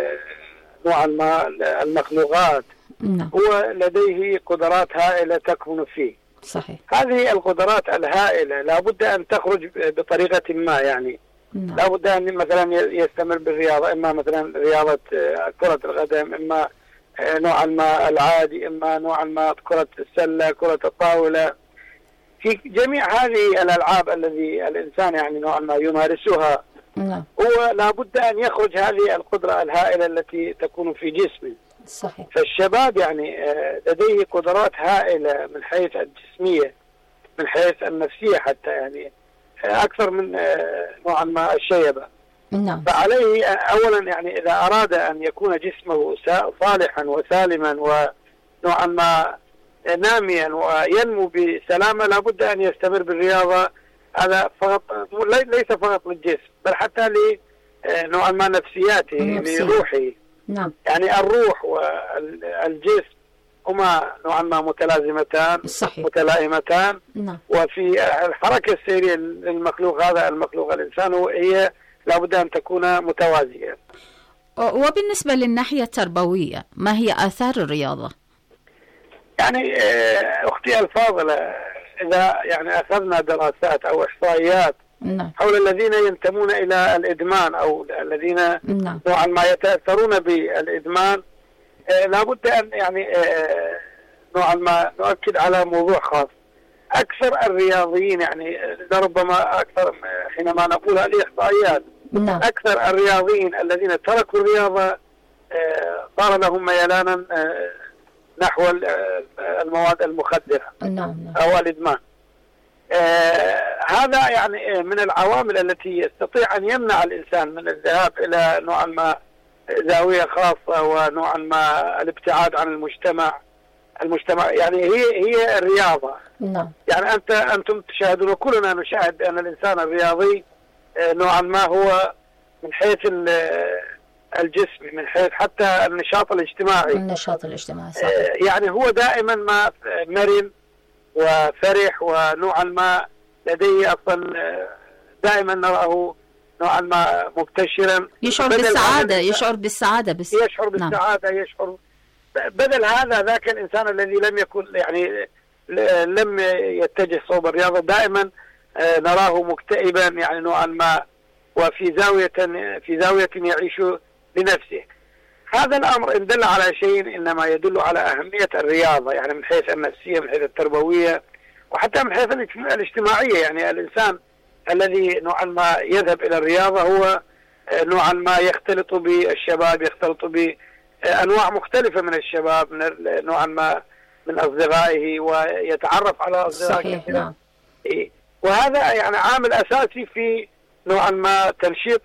نوعا ما المخلوقات هو لديه قدرات هائلة تكمن فيه. صحيح. هذه القدرات الهائلة لابد أن تخرج بطريقة ما، يعني لابد أن مثلا يستمر بالرياضة، إما مثلا رياضة كرة القدم، إما نوعا ما العادي، إما نوعا ما كرة السلة، كرة الطاولة. في جميع هذه الألعاب الذي الإنسان يعني نوعا ما يمارسها هو لابد أن يخرج هذه القدرة الهائلة التي تكون في جسمه. صحيح. فالشباب يعني لديه قدرات هائلة من حيث الجسمية، من حيث النفسية حتى، يعني أكثر من نوعا ما الشيبة. نعم. فعليه أولا يعني إذا أراد أن يكون جسمه صالحا وسالما ونوعا ما ناميا وينمو بسلامة، لابد أن يستمر بالرياضة. هذا فقط ليس فقط للجسم بل حتى نوعا ما نفسياته، لروحه. نعم. يعني الروح والجسم هما نوعا ما متلازمتان، صحيح. متلائمتان. نعم. وفي الحركة السيرية للمخلوق هذا المخلوق الإنسان هي لابد أن تكون متوازية. وبالنسبة للناحية التربوية، ما هي آثار الرياضة؟ يعني أختي الفاضلة، إذا يعني أخذنا دراسات أو إحصائيات حول الذين ينتمون إلى الإدمان أو الذين نوعا ما يتأثرون بالإدمان، لابد أن يعني نوعا ما نؤكد على موضوع خاص. أكثر الرياضيين، يعني لربما أكثر حينما نقول هذه إحصائيات، أكثر الرياضيين الذين تركوا الرياضة صار لهم ميلانا نحو المواد المخدرة أو الإدمان. هذا يعني من العوامل التي يستطيع أن يمنع الإنسان من الذهاب إلى نوعا ما زاوية خاصة ونوعا ما الابتعاد عن المجتمع. يعني هي الرياضة. يعني أنتم تشاهدون وكلنا نشاهد بأن الإنسان الرياضي نوعا ما هو من حيث الجسم، من حيث حتى النشاط الاجتماعي. صحيح. يعني هو دائما ما مرن وفرح ونوعا ما لديه أصلا دائما نراه نوعا ما مبتشرا، يشعر بالسعادة. يشعر بالسعادة. يشعر بدل هذا ذاك الإنسان الذي لم يكن يعني لم يتجه صوب الرياضة دائما نراه مكتئبا، يعني نوعا ما وفي زاوية يعيش لنفسه. هذا الأمر إن دل على شيء إنما يدل على أهمية الرياضة، يعني من حيث النفسية، من حيث التربوية، وحتى من حيث الاجتماعية. يعني الإنسان الذي نوعا ما يذهب إلى الرياضة هو نوعا ما يختلط بالشباب، يختلط بأنواع مختلفة من الشباب، من نوعا ما من أصدقائه، ويتعرف على أصدقائه. صحيح. وهذا يعني عامل أساسي في نوعا ما تنشيط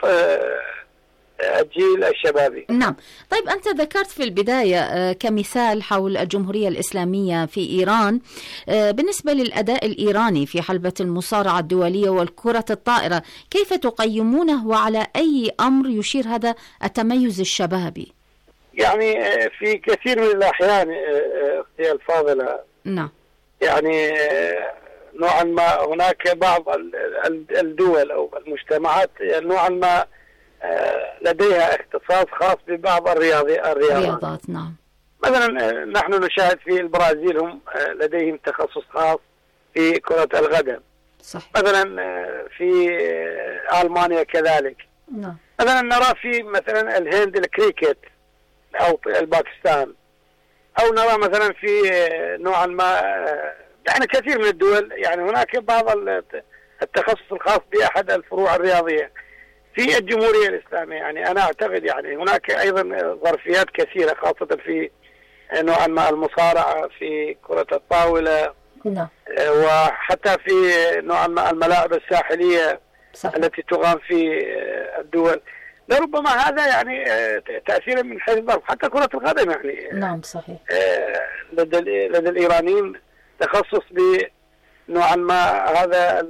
الجيل الشبابي. نعم. طيب، أنت ذكرت في البداية كمثال حول الجمهورية الإسلامية في إيران. بالنسبة للأداء الإيراني في حلبة المصارعة الدولية والكرة الطائرة، كيف تقيمونه وعلى أي أمر يشير هذا التميز الشبابي؟ يعني في كثير من الأحيان أختي الفاضلة، يعني نوعا ما هناك بعض الدول أو المجتمعات نوعا ما لديها اختصاص خاص ببعض الرياضات. مثلا نحن نشاهد في البرازيل هم لديهم تخصص خاص في كرة القدم. صحيح. مثلا في ألمانيا كذلك. مثلا نرى في مثلا الهند الكريكت أو الباكستان، أو نرى مثلا في نوعا ما يعني كثير من الدول يعني هناك بعض التخصص الخاص بأحد الفروع الرياضية. في الجمهورية الإسلامية يعني أنا أعتقد يعني هناك أيضا ظرفيات كثيرة، خاصة في نوعا ما المصارعة، في كرة الطاولة، وحتى في نوعا ما الملاعب الساحلية التي تقام في الدول. لربما هذا يعني تأثيرا من حيث الظرف. حتى كرة القدم يعني صحيح. لدى الإيرانيين تخصص بنوعا ما هذا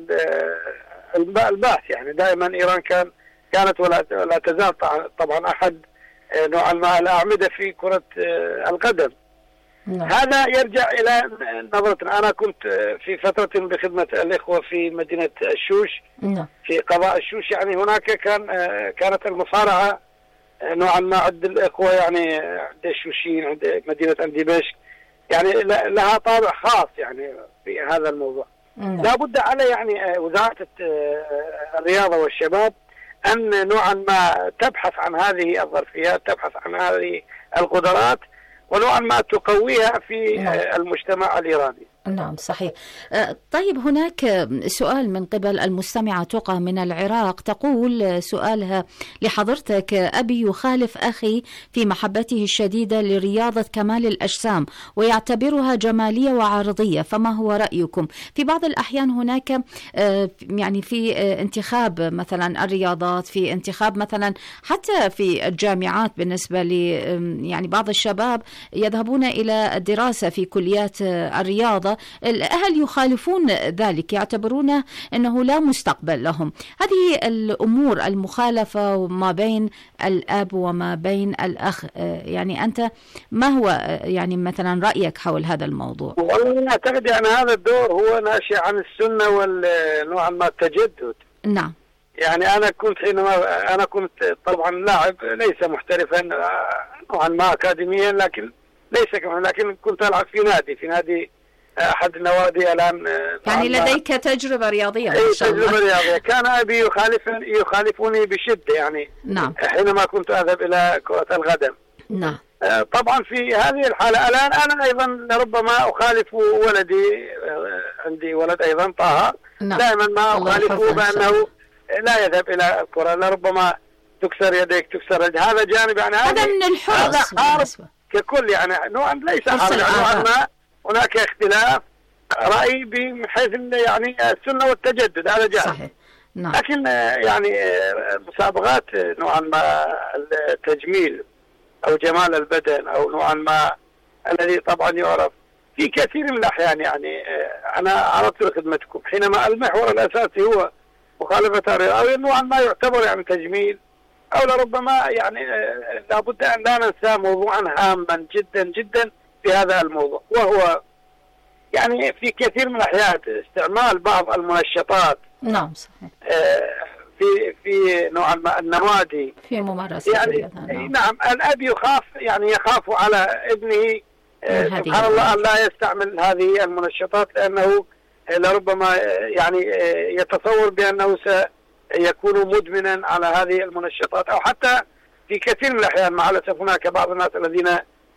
البحث. يعني دائما إيران كانت ولا تزال طبعا أحد نوعا ما الأعمدة في كرة القدم. هذا يرجع إلى نظرتنا. أنا كنت في فترة بخدمة الإخوة في مدينة الشوش، في قضاء الشوش. يعني هناك كانت المصارعة نوعا ما عند الإخوة، يعني عند الشوشين، عند مدينة دمشق، يعني لها طابع خاص يعني في هذا الموضوع. لا بد على يعني وزارة الرياضة والشباب أن نوعا ما تبحث عن هذه الظرفيات، تبحث عن هذه القدرات، ونوعا ما تقويها في المجتمع الإيراني. نعم صحيح. طيب هناك سؤال من قبل المستمعة تقى من العراق، تقول سؤالها لحضرتك: أبي يخالف أخي في محبته الشديدة لرياضة كمال الأجسام ويعتبرها جمالية وعارضية، فما هو رأيكم؟ في بعض الأحيان هناك يعني في انتخاب مثلا الرياضات، في انتخاب مثلا حتى في الجامعات بالنسبة ل يعني بعض الشباب يذهبون إلى الدراسة في كليات الرياضة، الأهل يخالفون ذلك، يعتبرون أنه لا مستقبل لهم. هذه الأمور المخالفة ما بين الأب وما بين الأخ، يعني أنت ما هو يعني مثلا رأيك حول هذا الموضوع؟ والله أعتقد يعني هذا الدور هو ناشئ عن السنة والنوع ما التجدد. نعم. يعني أنا كنت طبعا لاعب ليس محترفا نوعا ما أكاديميا، لكن لكن كنت ألعب في نادي أحد النوادي الآن. يعني لديك تجربة رياضية ما شاء الله. تجربة رياضية. كان أبي يخالفني بشدة يعني. نعم. حينما كنت أذهب إلى كرة القدم. نعم. طبعا في هذه الحالة الآن أنا أيضا ربما أخالف ولدي، عندي ولد أيضا طه. نعم. دائما ما أخالفه بأنه لا يذهب إلى الكرة، لربما تكسر يديك تكسر يديك. هذا جانب يعني هذا من الحرص ككل يعني نوعا ليس نوعا ما هناك اختلاف رأي بحيث يعني السنة والتجدد، هذا جانب. صحيح. نعم. لكن يعني مسابقات نوعا ما التجميل أو جمال البدن أو نوعا ما الذي طبعا يعرف في كثير من الأحيان، يعني أنا عرضت لخدمتكم حينما المحور الأساسي هو مخالفة الرياضة أو نوعا ما يعتبر يعني تجميل، أو لربما يعني لابد أن لا ننسى موضوعا هاما جدا جدا في هذا الموضوع، وهو يعني في كثير من الأحيان استعمال بعض المنشطات. نعم صحيح. في نوعا ما النوادي في ممارسة يعني. نعم الأب يخاف على ابنه سبحان الله أن لا يستعمل هذه المنشطات، لأنه لربما يعني يتصور بأنه سيكون مدمنا على هذه المنشطات، أو حتى في كثير من الأحيان مع الأسف هناك بعض الناس الذين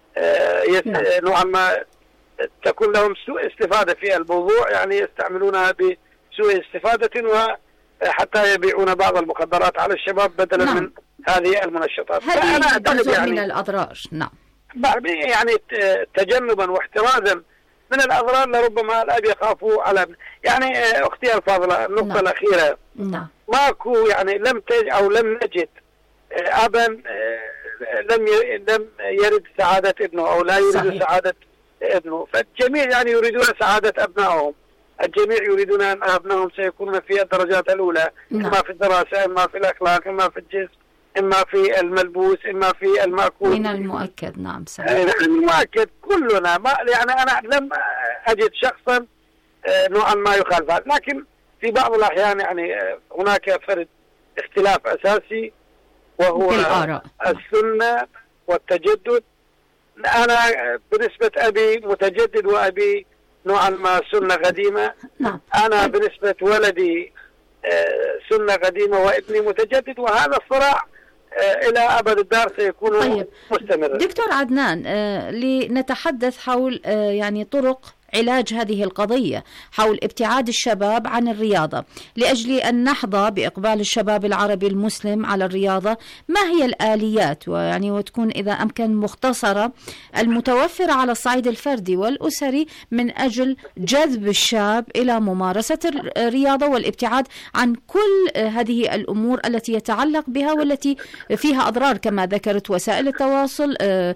نوعا ما تكون لهم سوء استفادة في الموضوع، يعني يستعملونها بسوء استفادة وحتى يبيعون بعض المخدرات على الشباب بدلا من هذه المنشطات. هذه جزء يعني من الأضرار. نعم. يعني تجنبا واحترازا من الأضرار لربما الأب يخافوا على يعني. أختي الفاضلة النقطة الأخيرة. نعم. ماكو يعني لم نجد أبا لم يرد سعادة ابنه أو لا يريد سعادة ابنه، فالجميع يعني يريدون سعادة أبنائهم، الجميع يريدون أن أبنائهم سيكونون في الدرجات الأولى. نعم. إما في الدراسة، إما في الأخلاق، إما في الجسم، إما في الملبوس، إما في المأكول. من المؤكد. نعم صحيح. المؤكد كلنا يعني أنا لم أجد شخصا نوعا ما يخالف هذا، لكن في بعض الأحيان يعني هناك فرد اختلاف أساسي وهو السنة والتجدد. أنا بالنسبة أبي متجدد وأبي نوعا ما سنة قديمة. نعم. أنا بالنسبة ولدي سنة قديمة وابني متجدد، وهذا الصراع إلى أبد الدار سيكون مستمرا. دكتور عدنان، لنتحدث حول يعني طرق علاج هذه القضية، حول ابتعاد الشباب عن الرياضة، لأجل أن نحظى بإقبال الشباب العربي المسلم على الرياضة. ما هي الآليات ويعني وتكون إذا أمكن مختصرة المتوفرة على الصعيد الفردي والأسري من أجل جذب الشاب إلى ممارسة الرياضة والابتعاد عن كل هذه الأمور التي يتعلق بها والتي فيها أضرار كما ذكرت وسائل التواصل،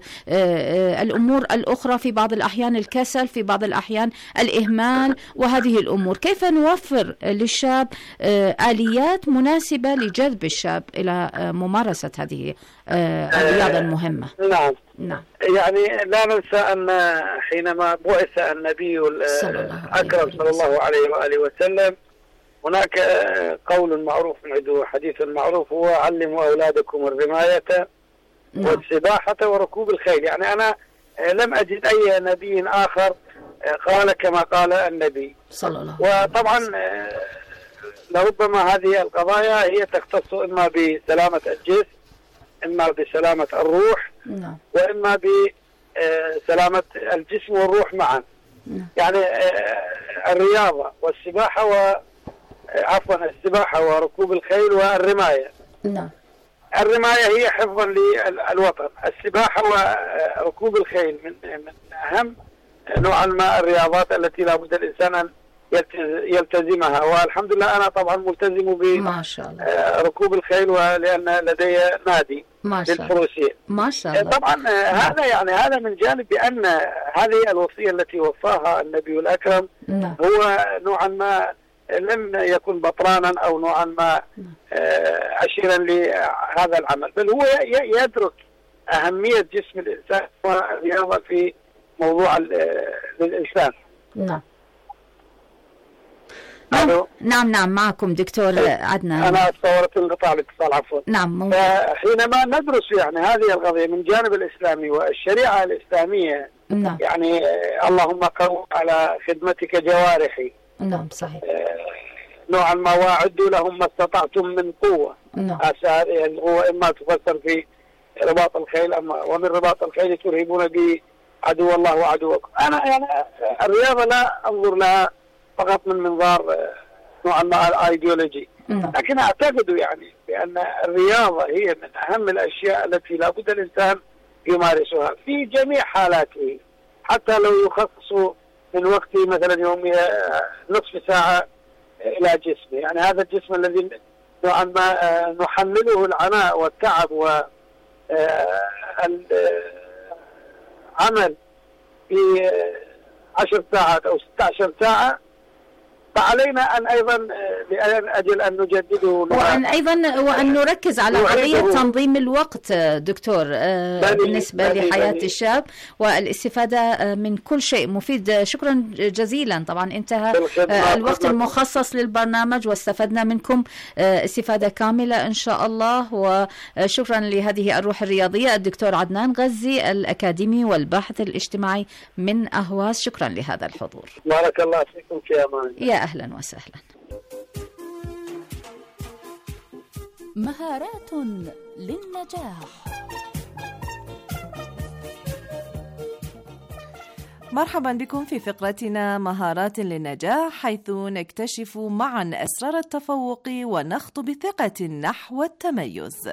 الأمور الأخرى في بعض الأحيان الكسل، في بعض الأحيان الإهمال وهذه الأمور. كيف نوفر للشاب آليات مناسبة لجذب الشاب إلى ممارسة هذه الرياضة المهمة؟ نعم. يعني لا ننسى أن حينما بعث النبي الأكرم صلى الله عليه وآله وسلم هناك قول معروف عنده، حديث معروف، هو علموا أولادكم الرماية والسباحة وركوب الخيل. يعني أنا لم أجد أي نبي آخر قال كما قال النبي صلى الله عليه وسلم. وطبعا لربما هذه القضايا هي تختص إما بسلامة الجسم، إما بسلامة الروح، وإما بسلامة الجسم والروح معا. يعني الرياضة والسباحة السباحة وركوب الخيل والرماية. نعم. الرماية هي حفظا للوطن، السباحة وركوب الخيل من أهم نوعا ما الرياضات التي لا بد الإنسان أن يلتزمها، والحمد لله أنا طبعا ملتزم بركوب الخيل، ولأن لدي نادي للفروسية. ما شاء الله. طبعا هذا من جانب بأن هذه الوصية التي وصاها النبي الأكرم هو نوعا ما لم يكن بطرانا أو نوعا ما عشيرا لهذا العمل، بل هو يدرك أهمية جسم الإنسان والرياضة في موضوع للإنسان. نعم معكم دكتور عدنان. أنا صورت انقطاع الاتصال عفوا. نعم. حينما ندرس يعني هذه القضية من جانب الإسلامي والشريعة الإسلامية، يعني اللهم قو على خدمتك جوارحي. نعم صحيح. نوعا ما واعدوا لهم ما استطعتم من قوة. يعني هو إما تفسر في رباط الخيل ومن رباط الخيل ترهبون به عدو الله وعدوكم. أنا يعني الرياضة لا أنظر لها فقط من منظار نوعا ما الايديولوجي، لكن اعتقد يعني بان الرياضه هي من اهم الاشياء التي لا بد الانسان يمارسها في جميع حالاته، حتى لو يخصص من وقته مثلا يومي نصف ساعه الى جسمه. يعني هذا الجسم الذي نوعا ما نحمله العناء والتعب والعمل في 10 ساعات او 16 ساعه، فعلينا أن أيضا لأجل أن نجدده وأن نركز على قضية تنظيم الوقت دكتور بالنسبة لحياة الشاب والاستفادة من كل شيء مفيد. شكرا جزيلا. طبعا انتهى الوقت المخصص للبرنامج واستفدنا منكم استفادة كاملة إن شاء الله، وشكرا لهذه الروح الرياضية الدكتور عدنان غزي الأكاديمي والباحث الاجتماعي من أهواز. شكرا لهذا الحضور. بارك الله فيكم في أمان. يا أهلا وسهلا. مهارات للنجاح. مرحبا بكم في فقرتنا مهارات للنجاح، حيث نكتشف معا أسرار التفوق ونخطو بثقة نحو التميز.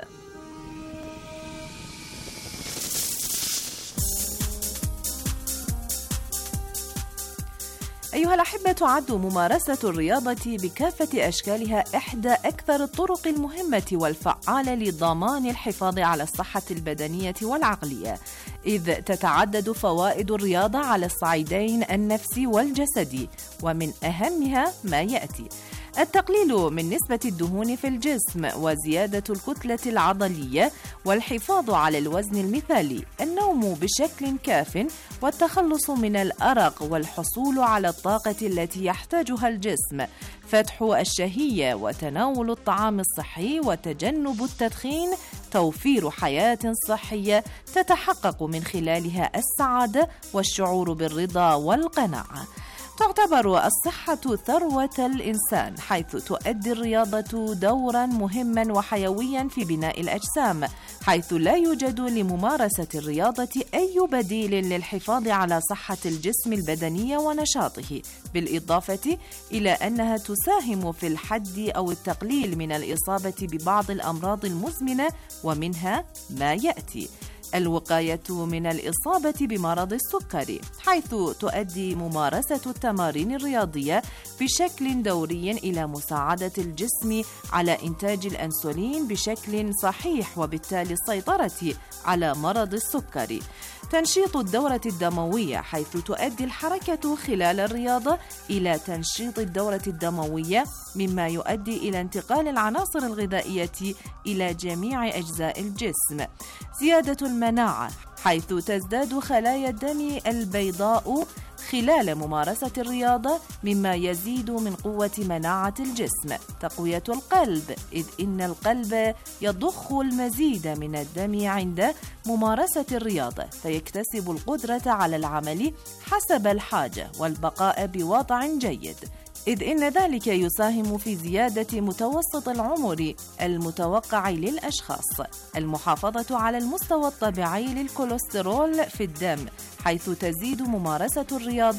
أيها الأحبة، تعد ممارسة الرياضة بكافة أشكالها إحدى أكثر الطرق المهمة والفعالة لضمان الحفاظ على الصحة البدنية والعقلية، إذ تتعدد فوائد الرياضة على الصعيدين النفسي والجسدي، ومن أهمها ما يأتي: التقليل من نسبة الدهون في الجسم، وزيادة الكتلة العضلية، والحفاظ على الوزن المثالي، النوم بشكل كاف، والتخلص من الأرق، والحصول على الطاقة التي يحتاجها الجسم، فتح الشهية، وتناول الطعام الصحي، وتجنب التدخين، توفير حياة صحية تتحقق من خلالها السعادة والشعور بالرضا والقناعة. تعتبر الصحة ثروة الإنسان، حيث تؤدي الرياضة دورا مهما وحيويا في بناء الأجسام، حيث لا يوجد لممارسة الرياضة أي بديل للحفاظ على صحة الجسم البدني ونشاطه، بالإضافة إلى أنها تساهم في الحد أو التقليل من الإصابة ببعض الأمراض المزمنة، ومنها ما يأتي: الوقاية من الإصابة بمرض السكري، حيث تؤدي ممارسة التمارين الرياضية بشكل دوري إلى مساعدة الجسم على إنتاج الأنسولين بشكل صحيح، وبالتالي السيطرة على مرض السكري. تنشيط الدورة الدموية، حيث تؤدي الحركة خلال الرياضة إلى تنشيط الدورة الدموية، مما يؤدي إلى انتقال العناصر الغذائية إلى جميع أجزاء الجسم. زيادة المناعة، حيث تزداد خلايا الدم البيضاء خلال ممارسة الرياضة، مما يزيد من قوة مناعة الجسم. تقوية القلب، إذ إن القلب يضخ المزيد من الدم عند ممارسة الرياضة، فيكتسب القدرة على العمل حسب الحاجة والبقاء بوضع جيد، إذ إن ذلك يساهم في زيادة متوسط العمر المتوقع للأشخاص. المحافظة على المستوى الطبيعي للكوليسترول في الدم، حيث تزيد ممارسة الرياضة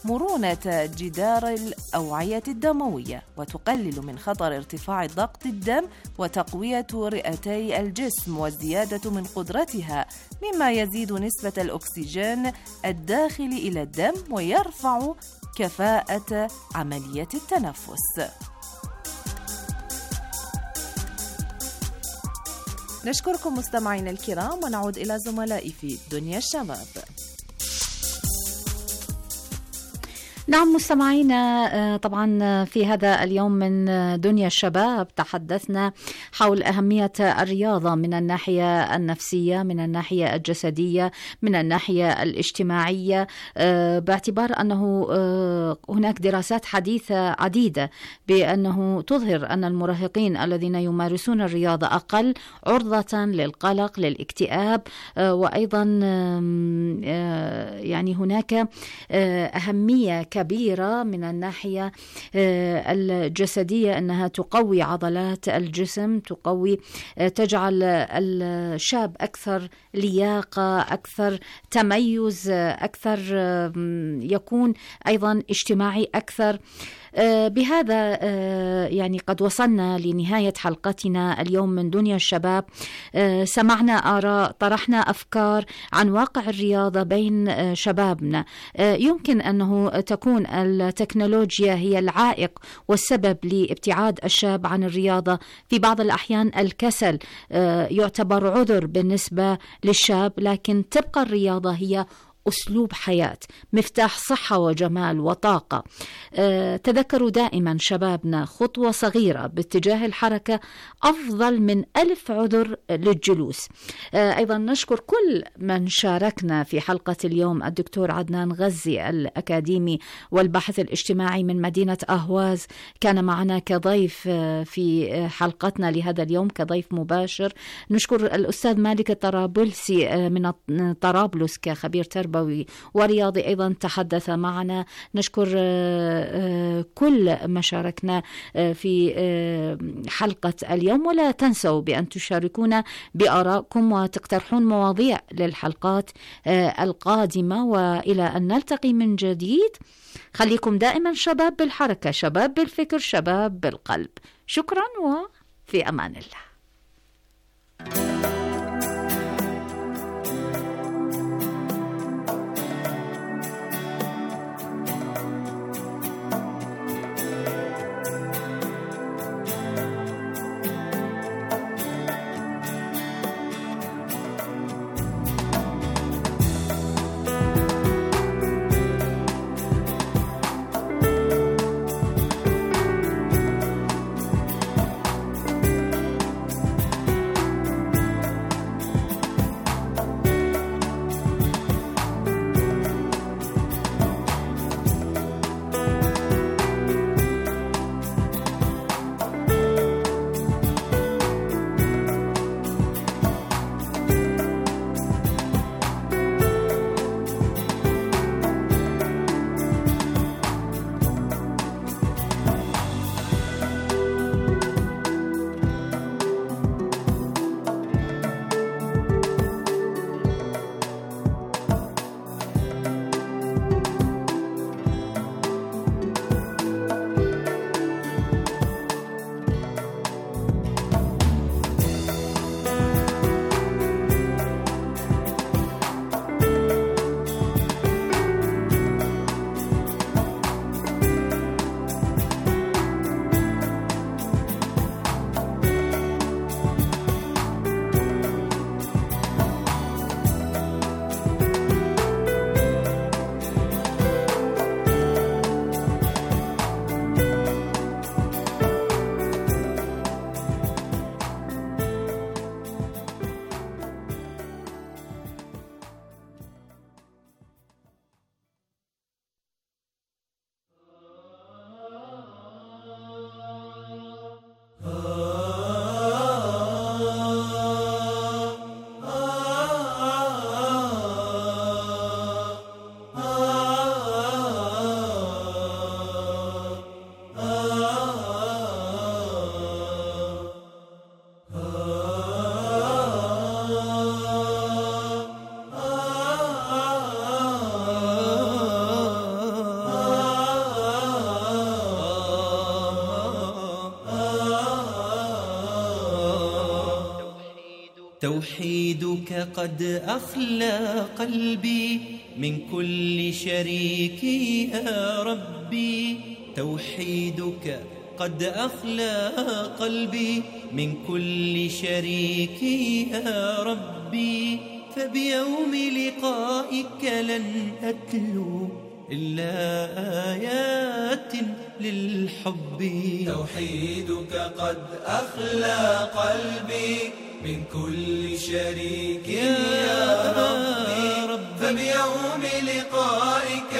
مرونة جدار الأوعية الدموية، وتقلل من خطر ارتفاع ضغط الدم، وتقوية رئتي الجسم والزيادة من قدرتها، مما يزيد نسبة الأكسجين الداخل إلى الدم ويرفع كفاءة عملية التنفس. نشكركم مستمعينا الكرام، ونعود إلى زملائي في دنيا الشباب. نعم مستمعينا، طبعا في هذا اليوم من دنيا الشباب تحدثنا حول أهمية الرياضة من الناحية النفسية، من الناحية الجسدية، من الناحية الاجتماعية، باعتبار أنه هناك دراسات حديثة عديدة بأنه تظهر أن المراهقين الذين يمارسون الرياضة أقل عرضة للقلق، للاكتئاب، وأيضا يعني هناك أهمية كبيرة من الناحية الجسدية، أنها تقوي عضلات الجسم، تجعل الشاب أكثر لياقة، أكثر تميز، أكثر يكون أيضا اجتماعي أكثر. بهذا يعني قد وصلنا لنهاية حلقتنا اليوم من دنيا الشباب. سمعنا آراء، طرحنا أفكار عن واقع الرياضة بين شبابنا. يمكن أنه تكون التكنولوجيا هي العائق والسبب لابتعاد الشاب عن الرياضة. في بعض الأحيان الكسل يعتبر عذر بالنسبة للشاب، لكن تبقى الرياضة هي أسلوب حياة، مفتاح صحة وجمال وطاقة. تذكروا دائما شبابنا، خطوة صغيرة باتجاه الحركة أفضل من 1000 عذر للجلوس. أيضا نشكر كل من شاركنا في حلقة اليوم: الدكتور عدنان غزي الأكاديمي والباحث الاجتماعي من مدينة أهواز، كان معنا كضيف في حلقتنا لهذا اليوم كضيف مباشر. نشكر الأستاذ مالك الطرابلسي من طرابلس كخبير تربوي ورياضي، أيضا تحدث معنا. نشكر كل ما شاركنا في حلقة اليوم، ولا تنسوا بأن تشاركونا بآرائكم وتقترحون مواضيع للحلقات القادمة. وإلى أن نلتقي من جديد، خليكم دائما شباب بالحركة، شباب بالفكر، شباب بالقلب. شكرا وفي أمان الله. توحيدك قد أخلى قلبي من كل شريك يا ربي، توحيدك قد أخلى قلبي من كل شريك يا ربي، فبيوم لقائك لن أتلو إلا آيات للحب. توحيدك قد أخلى قلبي من كل شريك يا ربي، فبيوم لقائك